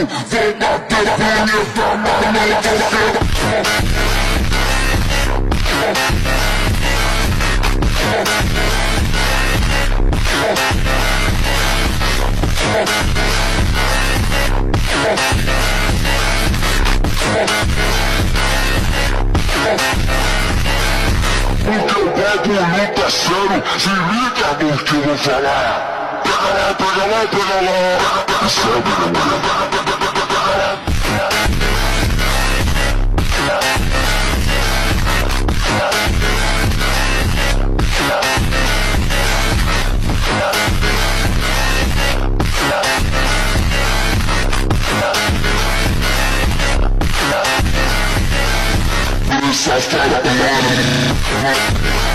vou bater punheta na mão porque o bagulho tá sério, se liga no que eu vou falar. Pega lá, pega lá, pega lá, sabe, só fala com